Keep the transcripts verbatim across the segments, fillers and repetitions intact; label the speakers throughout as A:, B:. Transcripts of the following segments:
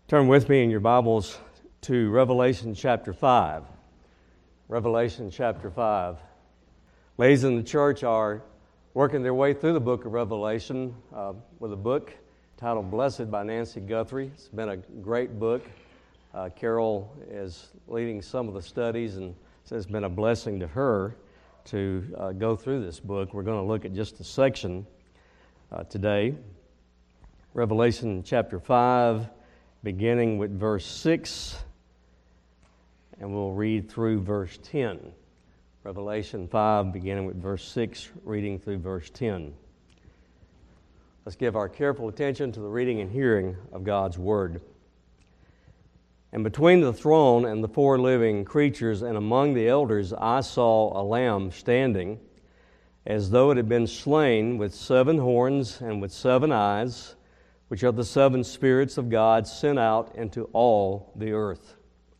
A: Turn with me in your Bibles to Revelation chapter five. Revelation chapter five. Ladies in the church are working their way through the book of Revelation uh, with a book titled Blessed by Nancy Guthrie. It's been a great book. Uh, Carol is leading some of the studies, and it's been a blessing to her to uh, go through this book. We're going to look at just a section uh, today. Revelation chapter five, beginning with verse six, and we'll read through verse ten. Revelation five, beginning with verse six, reading through verse ten. Let's give our careful attention to the reading and hearing of God's Word. And between the throne and the four living creatures and among the elders I saw a lamb standing, as though it had been slain, with seven horns and with seven eyes, which are the seven spirits of God sent out into all the earth.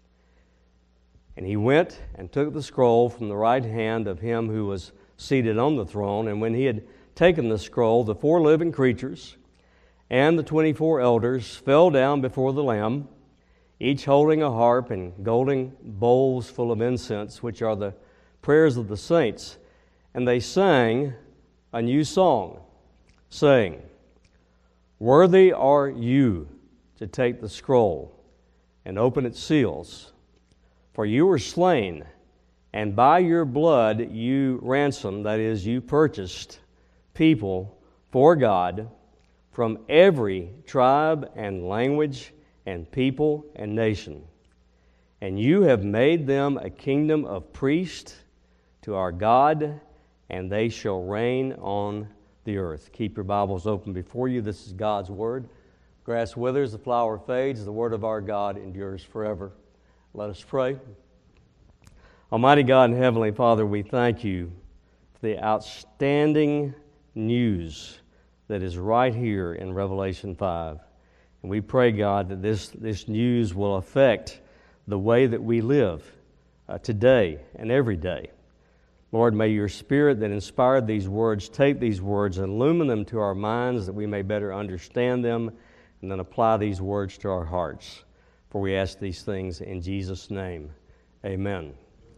A: And he went and took the scroll from the right hand of him who was seated on the throne. And when he had taken the scroll, the four living creatures and the twenty-four elders fell down before the Lamb, each holding a harp and golden bowls full of incense, which are the prayers of the saints. And they sang a new song, saying, Worthy are you to take the scroll and open its seals, for you were slain, and by your blood you ransomed, that is, you purchased people for God from every tribe and language and people and nation. And you have made them a kingdom of priests to our God, and they shall reign on the earth. Keep your Bibles open before you. This is God's Word. Grass withers, the flower fades, the Word of our God endures forever. Let us pray. Almighty God and Heavenly Father, we thank you for the outstanding news that is right here in Revelation five. And we pray, God, that this, this news will affect the way that we live uh, today and every day. Lord, may your Spirit that inspired these words take these words and illumine them to our minds that we may better understand them and then apply these words to our hearts. For we ask these things in Jesus' name. Amen.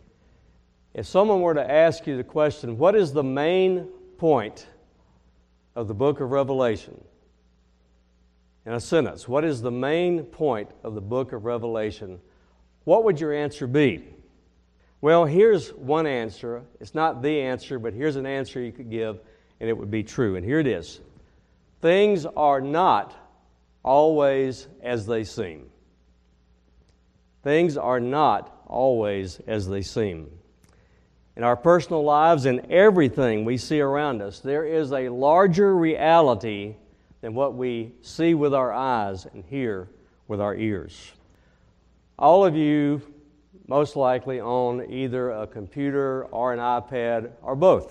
A: If someone were to ask you the question, what is the main point of the book of Revelation? In a sentence, what is the main point of the book of Revelation? What would your answer be? Well, here's one answer. It's not the answer, but here's an answer you could give, and it would be true. And here it is. Things are not always as they seem. Things are not always as they seem. In our personal lives and everything we see around us, there is a larger reality than what we see with our eyes and hear with our ears. All of you most likely own either a computer or an iPad or both.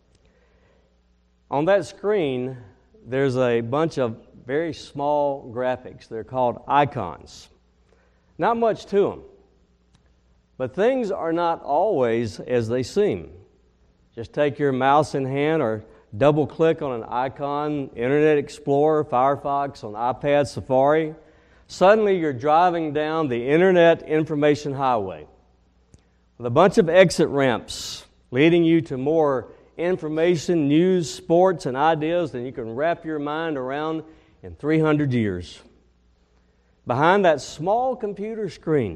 A: On that screen, there's a bunch of very small graphics. They're called icons. Not much to them. But things are not always as they seem. Just take your mouse in hand or double click on an icon, Internet Explorer, Firefox, on iPad, Safari. Suddenly you're driving down the Internet Information Highway with a bunch of exit ramps leading you to more information, news, sports, and ideas than you can wrap your mind around in three hundred years. Behind that small computer screen,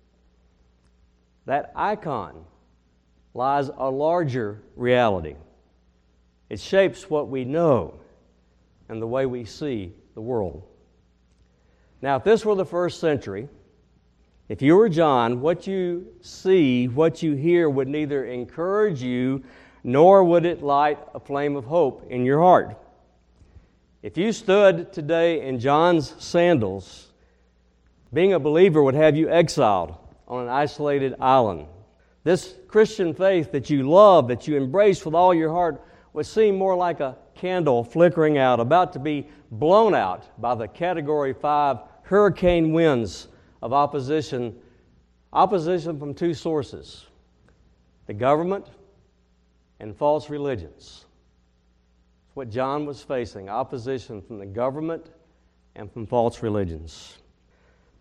A: that icon, lies a larger reality. It shapes what we know and the way we see the world. Now, if this were the first century, if you were John, what you see, what you hear would neither encourage you nor would it light a flame of hope in your heart. If you stood today in John's sandals, being a believer would have you exiled on an isolated island. This Christian faith that you love, that you embrace with all your heart, would seem more like a candle flickering out, about to be blown out by the Category five hurricane winds of opposition, opposition from two sources, the government and false religions. It's what John was facing, opposition from the government and from false religions.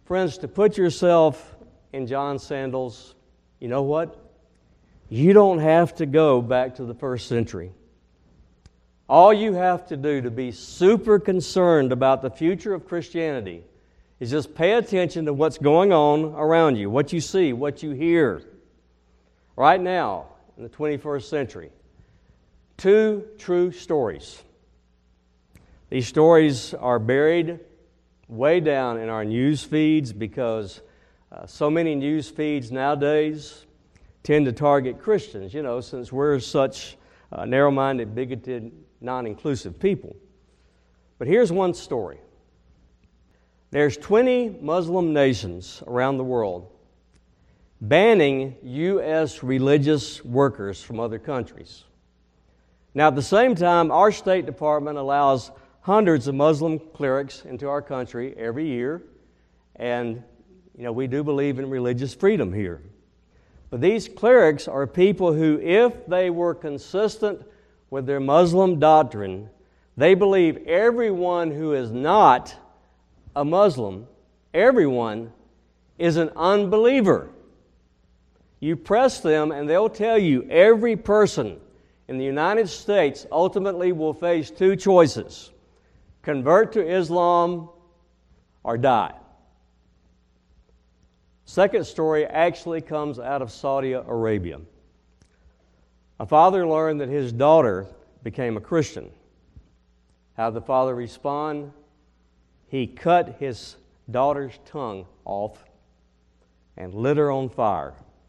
A: Friends, to put yourself in John's sandals, you know what? You don't have to go back to the first century. All you have to do to be super concerned about the future of Christianity is just pay attention to what's going on around you, what you see, what you hear. Right now, in the twenty-first century, two true stories. These stories are buried way down in our news feeds because uh, so many news feeds nowadays tend to target Christians, you know, since we're such uh, narrow-minded, bigoted, non-inclusive people. But here's one story. There's twenty Muslim nations around the world banning U S religious workers from other countries. Now, at the same time, our State Department allows hundreds of Muslim clerics into our country every year, and, you know, we do believe in religious freedom here. But these clerics are people who, if they were consistent with their Muslim doctrine, they believe everyone who is not a Muslim, everyone is an unbeliever. You press them and they'll tell you every person in the United States ultimately will face two choices: convert to Islam or die. Second story actually comes out of Saudi Arabia. A father learned that his daughter became a Christian. How did the father respond? He cut his daughter's tongue off and lit her on fire.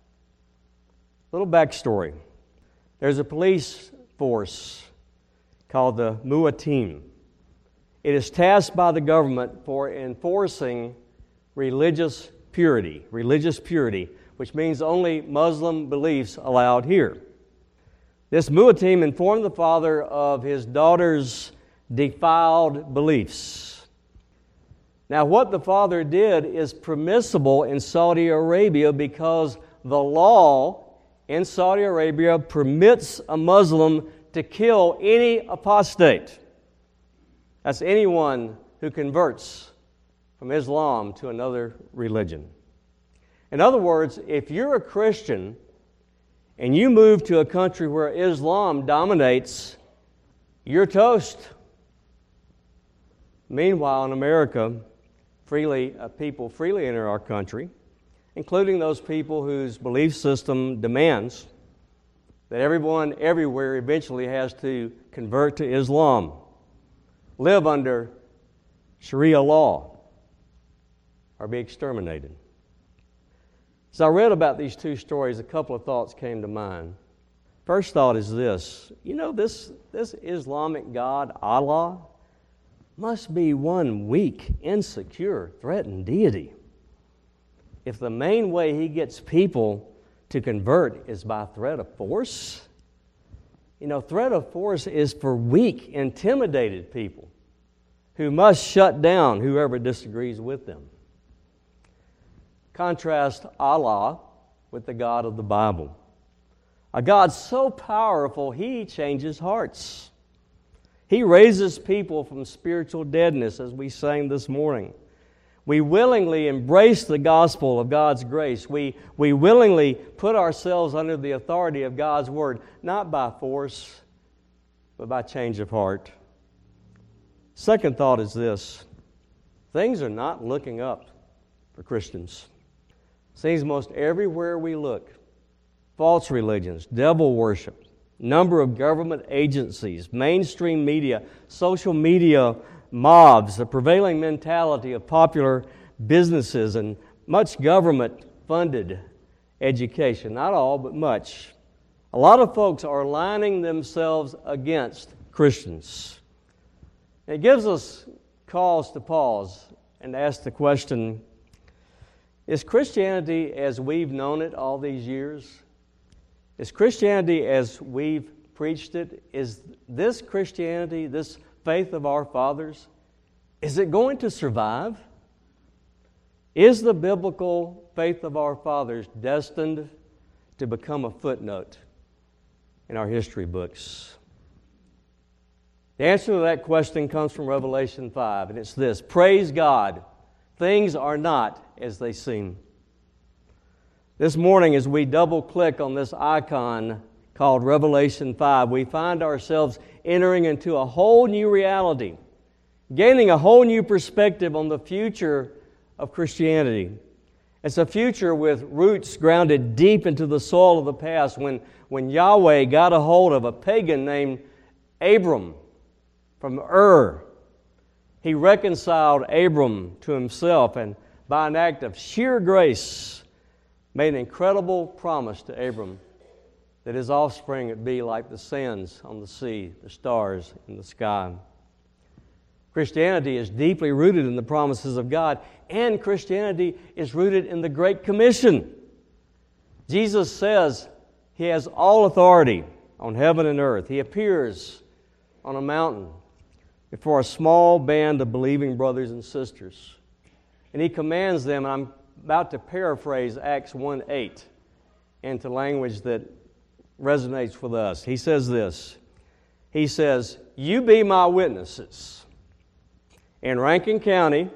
A: Little backstory. There's a police force called the Mu'atim. It is tasked by the government for enforcing religious purity, religious purity, which means only Muslim beliefs allowed here. This Mu'atim informed the father of his daughter's defiled beliefs. Now, what the father did is permissible in Saudi Arabia because the law in Saudi Arabia permits a Muslim to kill any apostate. That's anyone who converts from Islam to another religion. In other words, if you're a Christian and you move to a country where Islam dominates, you're toast. Meanwhile, in America, freely uh, people freely enter our country, including those people whose belief system demands that everyone everywhere eventually has to convert to Islam, live under Sharia law, or be exterminated. As I read about these two stories, a couple of thoughts came to mind. First thought is this: you know, this, this Islamic God, Allah, must be one weak, insecure, threatened deity. If the main way he gets people to convert is by threat of force, you know, threat of force is for weak, intimidated people who must shut down whoever disagrees with them. Contrast Allah with the God of the Bible. A God so powerful, He changes hearts. He raises people from spiritual deadness, as we sang this morning. We willingly embrace the gospel of God's grace. We, we willingly put ourselves under the authority of God's Word, not by force, but by change of heart. Second thought is this: things are not looking up for Christians. Seems most everywhere we look, false religions, devil worship, number of government agencies, mainstream media, social media mobs, the prevailing mentality of popular businesses, and much government-funded education. Not all, but much. A lot of folks are lining themselves against Christians. It gives us cause to pause and ask the question, is Christianity as we've known it all these years? Is Christianity as we've preached it? Is this Christianity, this faith of our fathers, is it going to survive? Is the biblical faith of our fathers destined to become a footnote in our history books? The answer to that question comes from Revelation five, and it's this: praise God, Things are not as they seem. This morning, as we double-click on this icon called Revelation five, we find ourselves entering into a whole new reality, gaining a whole new perspective on the future of Christianity. It's a future with roots grounded deep into the soil of the past when, when Yahweh got a hold of a pagan named Abram from Ur. He reconciled Abram to himself and by an act of sheer grace made an incredible promise to Abram that his offspring would be like the sands on the sea, the stars in the sky. Christianity is deeply rooted in the promises of God, and Christianity is rooted in the Great Commission. Jesus says He has all authority on heaven and earth. He appears on a mountain before a small band of believing brothers and sisters. And He commands them, and I'm about to paraphrase Acts one eight into language that resonates with us. He says this. He says, "You be my witnesses in Rankin County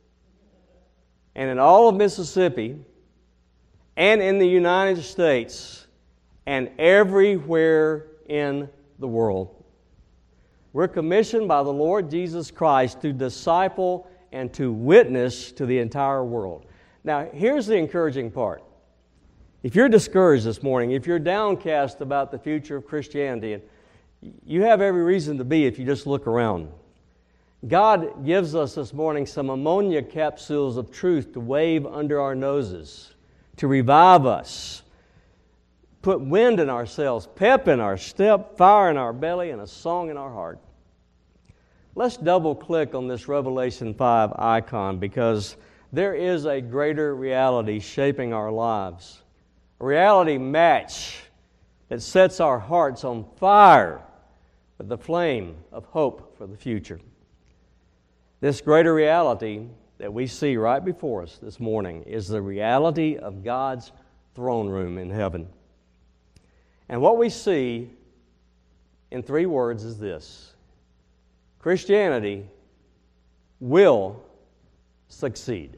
A: and in all of Mississippi and in the United States and everywhere in the world." We're commissioned by the Lord Jesus Christ to disciple and to witness to the entire world. Now, here's the encouraging part. If you're discouraged this morning, if you're downcast about the future of Christianity, and you have every reason to be if you just look around, God gives us this morning some ammonia capsules of truth to wave under our noses, to revive us, put wind in our sails, pep in our step, fire in our belly, and a song in our heart. Let's double-click on this Revelation five icon because there is a greater reality shaping our lives, a reality match that sets our hearts on fire with the flame of hope for the future. This greater reality that we see right before us this morning is the reality of God's throne room in heaven. And what we see in three words is this: Christianity will succeed.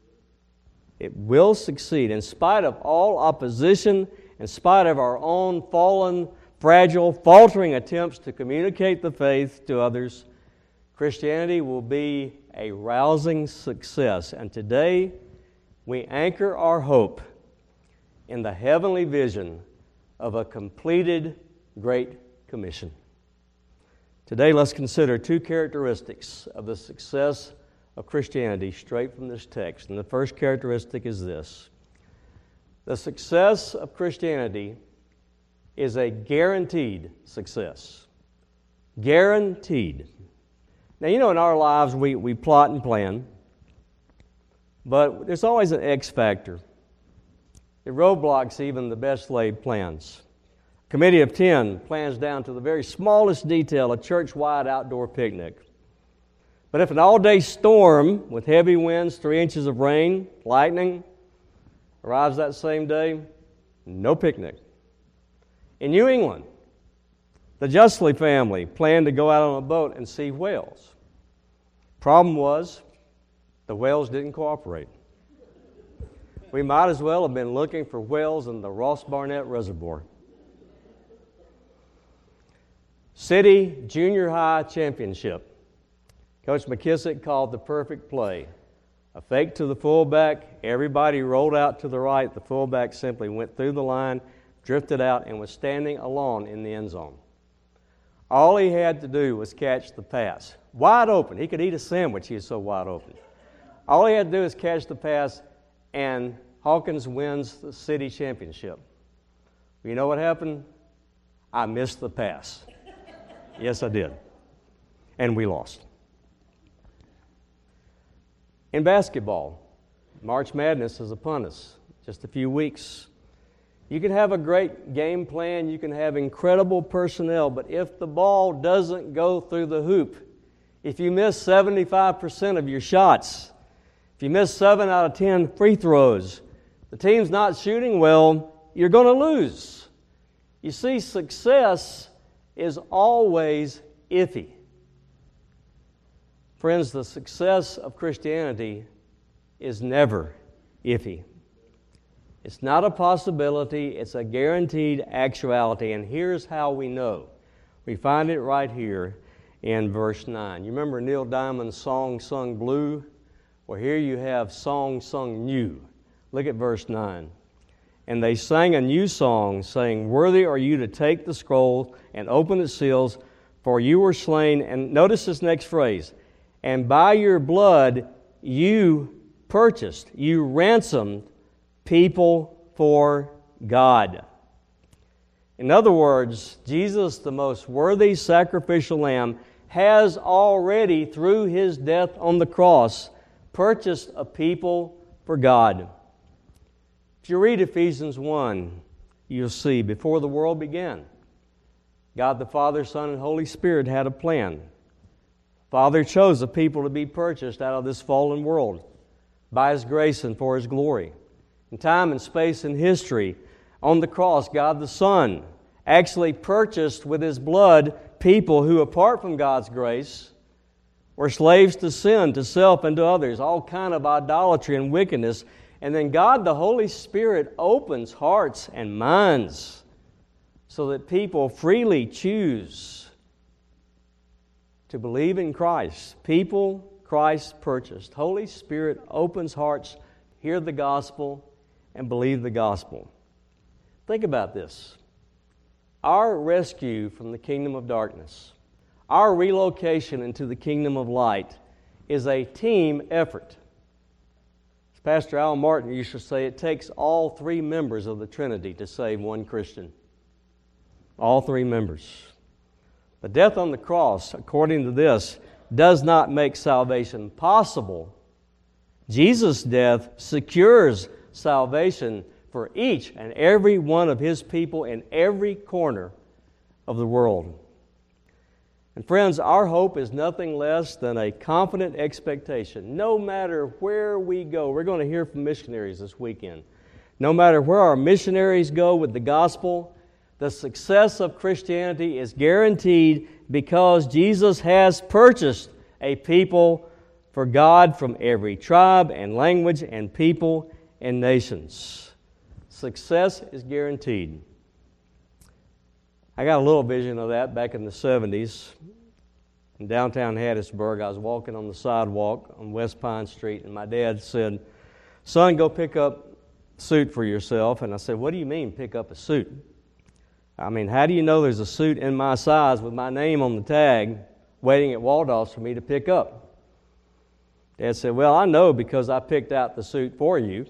A: It will succeed in spite of all opposition, in spite of our own fallen, fragile, faltering attempts to communicate the faith to others. Christianity will be a rousing success. And today, we anchor our hope in the heavenly vision of a completed Great Commission. Today, let's consider two characteristics of the success of Christianity straight from this text. And the first characteristic is this: the success of Christianity is a guaranteed success. Guaranteed. Now, you know, in our lives, we, we plot and plan, but there's always an X factor. It roadblocks even the best laid plans. A committee of ten plans down to the very smallest detail a church-wide outdoor picnic. But if an all-day storm with heavy winds, three inches of rain, lightning, arrives that same day, no picnic. In New England, the Justly family planned to go out on a boat and see whales. Problem was, the whales didn't cooperate. We might as well have been looking for whales in the Ross Barnett Reservoir. City Junior High Championship. Coach McKissick called the perfect play. A fake to the fullback, everybody rolled out to the right, the fullback simply went through the line, drifted out, and was standing alone in the end zone. All he had to do was catch the pass. Wide open. He could eat a sandwich, he was so wide open. All he had to do is catch the pass, and Hawkins wins the city championship. You know what happened? I missed the pass. Yes, I did. And we lost. In basketball, March Madness is upon us. Just a few weeks. You can have a great game plan, you can have incredible personnel, but if the ball doesn't go through the hoop, if you miss seventy-five percent of your shots, if you miss seven out of ten free throws, the team's not shooting well, you're going to lose. You see, success is always iffy. Friends, the success of Christianity is never iffy. It's not a possibility, it's a guaranteed actuality. And here's how we know. We find it right here in verse nine. You remember Neil Diamond's song sung blue? Well, here you have song sung new. Look at verse nine. And they sang a new song, saying, "Worthy are you to take the scroll and open its seals, for you were slain." And notice this next phrase. "And by your blood you purchased, you ransomed people for God." In other words, Jesus, the most worthy sacrificial lamb, has already, through His death on the cross, purchased a people for God. If you read Ephesians one, you'll see, before the world began, God the Father, Son, and Holy Spirit had a plan. Father chose a people to be purchased out of this fallen world by His grace and for His glory. In time and space and history, on the cross, God the Son actually purchased with His blood people who, apart from God's grace, were slaves to sin, to self, and to others, all kind of idolatry and wickedness. And then God the Holy Spirit opens hearts and minds so that people freely choose to believe in Christ. People Christ purchased. Holy Spirit opens hearts, hear the gospel, and believe the gospel. Think about this. Our rescue from the kingdom of darkness, our relocation into the kingdom of light, is a team effort. As Pastor Al Martin used to say, it takes all three members of the Trinity to save one Christian. All three members. The death on the cross, according to this, does not make salvation possible. Jesus' death secures salvation for each and every one of His people in every corner of the world. And friends, our hope is nothing less than a confident expectation. No matter where we go, we're going to hear from missionaries this weekend. No matter where our missionaries go with the gospel, the success of Christianity is guaranteed because Jesus has purchased a people for God from every tribe and language and people and nations. Success is guaranteed. I got a little vision of that back in the seventies. In downtown Hattiesburg, I was walking on the sidewalk on West Pine Street, and my dad said, "Son, go pick up a suit for yourself." And I said, "What do you mean, pick up a suit? I mean, how do you know there's a suit in my size with my name on the tag waiting at Waldorf's for me to pick up?" Dad said, "Well, I know because I picked out the suit for you.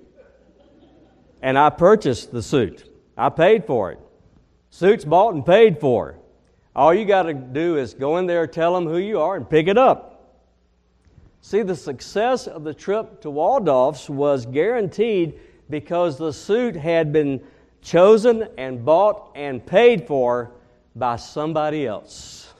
A: And I purchased the suit. I paid for it. Suit's bought and paid for. All you got to do is go in there, tell them who you are, and pick it up." See, the success of the trip to Waldorf's was guaranteed because the suit had been chosen and bought and paid for by somebody else.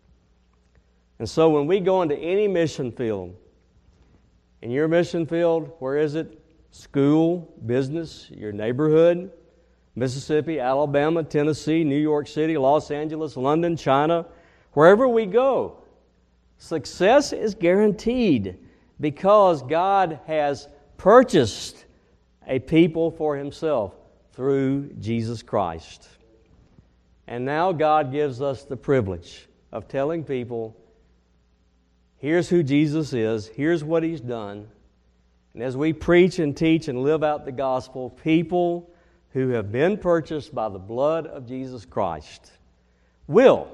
A: And so when we go into any mission field, in your mission field, where is it? School, business, your neighborhood, Mississippi, Alabama, Tennessee, New York City, Los Angeles, London, China, wherever we go, success is guaranteed because God has purchased a people for Himself through Jesus Christ. And now God gives us the privilege of telling people, here's who Jesus is, here's what He's done. And as we preach and teach and live out the gospel, people who have been purchased by the blood of Jesus Christ will,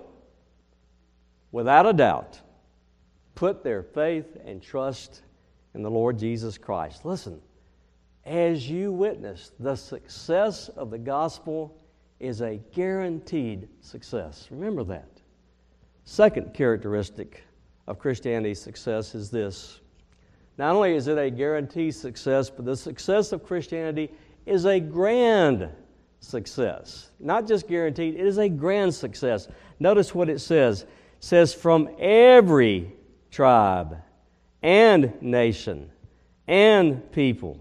A: without a doubt, put their faith and trust in the Lord Jesus Christ. Listen, as you witness, the success of the gospel is a guaranteed success. Remember that. Second characteristic of Christianity's success is this. Not only is it a guaranteed success, but the success of Christianity is a grand success. Not just guaranteed, it is a grand success. Notice what it says. It says, from every tribe and nation and people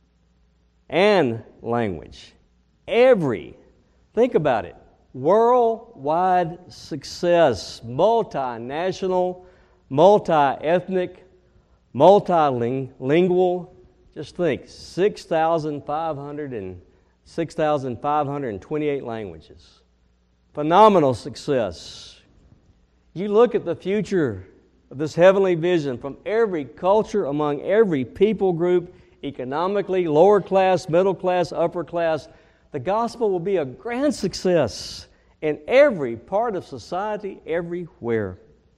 A: and language. Every. Think about it. Worldwide success. Multinational, multi-ethnic, multilingual, Just think, six thousand five hundred and six thousand five hundred twenty-eight languages. Phenomenal success. You look at the future of this heavenly vision from every culture, among every people group, economically, lower class, middle class, upper class, the gospel will be a grand success in every part of society, everywhere.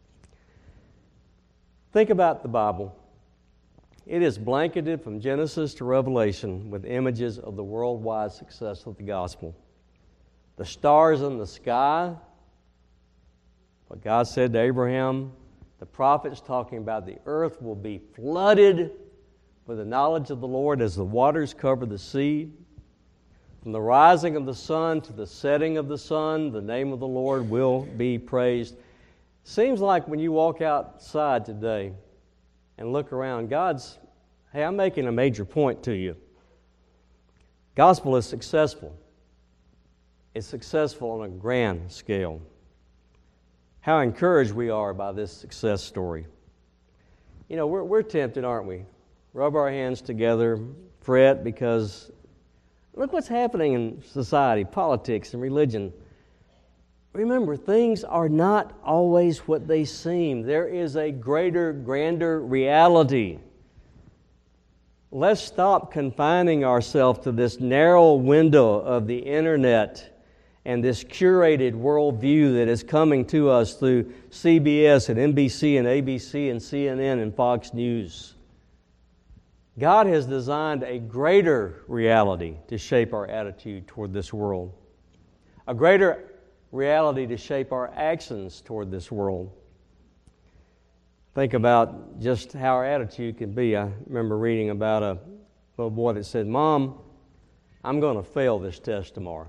A: Think about the Bible. It is blanketed from Genesis to Revelation with images of the worldwide success of the gospel. The stars in the sky, what God said to Abraham, the prophets talking about the earth will be flooded with the knowledge of the Lord as the waters cover the sea. From the rising of the sun to the setting of the sun, the name of the Lord will be praised. Seems like when you walk outside today and look around, God's, hey, I'm making a major point to you. Gospel is successful. It's successful on a grand scale. How encouraged we are by this success story. You know, we're, we're tempted, aren't we? Rub our hands together, fret, because look what's happening in society, politics, and religion. Remember, things are not always what they seem. There is a greater, grander reality. Let's stop confining ourselves to this narrow window of the internet and this curated worldview that is coming to us through C B S and N B C and A B C and C N N and Fox News. God has designed a greater reality to shape our attitude toward this world, a greater reality to shape our actions toward this world. Think about just how our attitude can be. I remember reading about a little boy that said, "Mom, I'm going to fail this test tomorrow."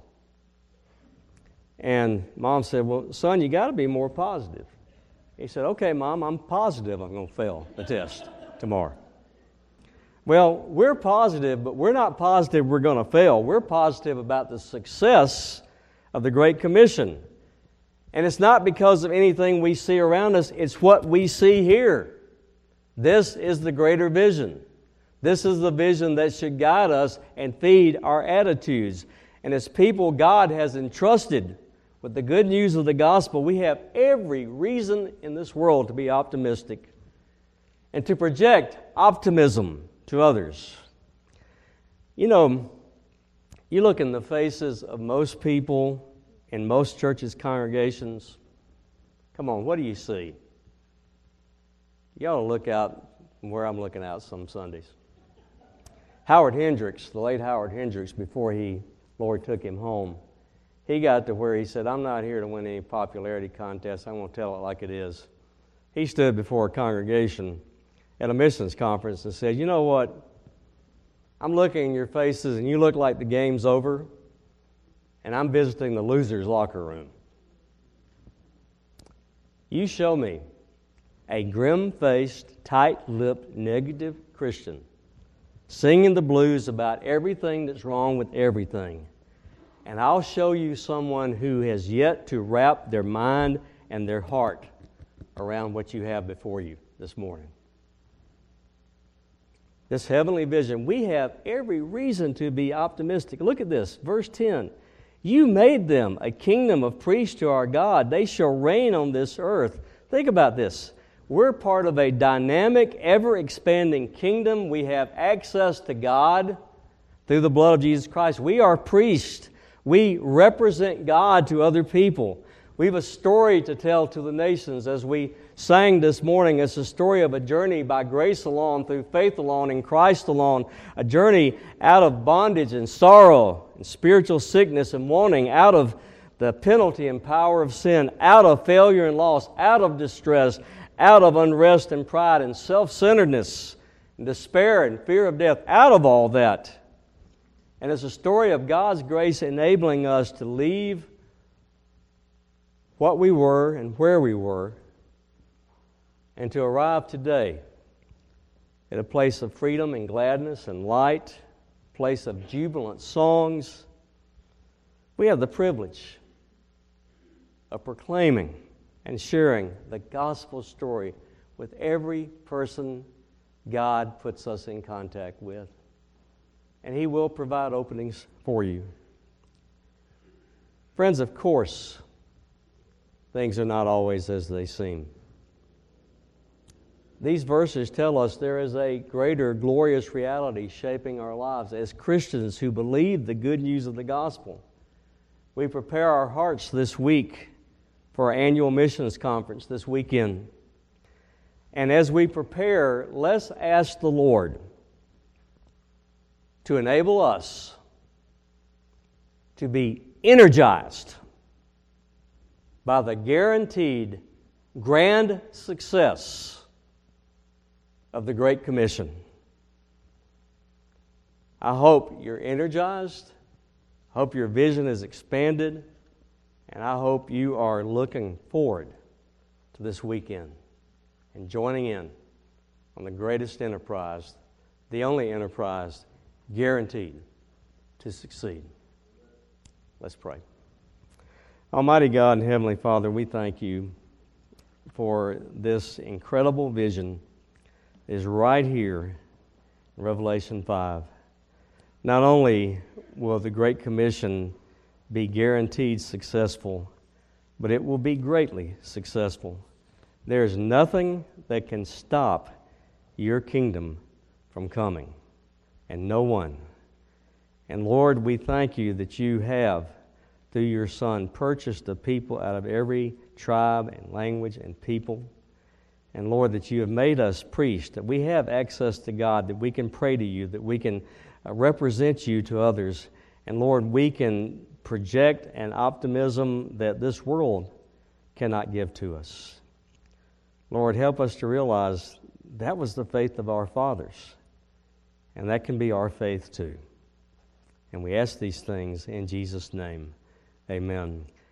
A: And Mom said, "Well, son, you got to be more positive." He said, "Okay, Mom, I'm positive I'm going to fail the test tomorrow." Well, we're positive, but we're not positive we're going to fail. We're positive about the success of the Great Commission. And it's not because of anything we see around us, it's what we see here. This is the greater vision. This is the vision that should guide us and feed our attitudes. And as people God has entrusted with the good news of the gospel, we have every reason in this world to be optimistic and to project optimism to others. You know, you look in the faces of most people in most churches' congregations. Come on, what do you see? You ought to look out from where I'm looking out some Sundays. Howard Hendricks, the late Howard Hendricks, before he, Lord took him home, he got to where he said, "I'm not here to win any popularity contest. I'm going to tell it like it is." He stood before a congregation at a missions conference and said, "You know what? I'm looking in your faces and you look like the game's over, and I'm visiting the loser's locker room. You show me a grim-faced, tight-lipped, negative Christian singing the blues about everything that's wrong with everything, and I'll show you someone who has yet to wrap their mind and their heart around what you have before you this morning." This heavenly vision, we have every reason to be optimistic. Look at this, verse ten. "You made them a kingdom of priests to our God. They shall reign on this earth." Think about this. We're part of a dynamic, ever-expanding kingdom. We have access to God through the blood of Jesus Christ. We are priests. We represent God to other people. We have a story to tell to the nations. As we sang this morning, it's a story of a journey by grace alone, through faith alone, in Christ alone, a journey out of bondage and sorrow and spiritual sickness and wanting, out of the penalty and power of sin, out of failure and loss, out of distress, out of unrest and pride and self-centeredness and despair and fear of death, out of all that. And it's a story of God's grace enabling us to leave what we were and where we were, and to arrive today at a place of freedom and gladness and light, a place of jubilant songs. We have the privilege of proclaiming and sharing the gospel story with every person God puts us in contact with. and He will provide openings for you. Friends, of course, things are not always as they seem. These verses tell us there is a greater glorious reality shaping our lives as Christians who believe the good news of the gospel. We prepare our hearts this week for our annual missions conference this weekend. And as we prepare, let's ask the Lord to enable us to be energized by the guaranteed grand success of the Great Commission. I hope you're energized, hope your vision is expanded, and I hope you are looking forward to this weekend and joining in on the greatest enterprise, the only enterprise guaranteed to succeed. Let's pray. Almighty God and Heavenly Father, we thank you for this incredible vision that is right here in Revelation five. Not only will the Great Commission be guaranteed successful, but it will be greatly successful. There is nothing that can stop your kingdom from coming, and no one. And Lord, we thank you that you have, through your Son, purchased a people out of every tribe and language and people. And Lord, that you have made us priests, that we have access to God, that we can pray to you, that we can uh, represent you to others. And Lord, we can project an optimism that this world cannot give to us. Lord, help us to realize that was the faith of our fathers, and that can be our faith too. And we ask these things in Jesus' name. Amen.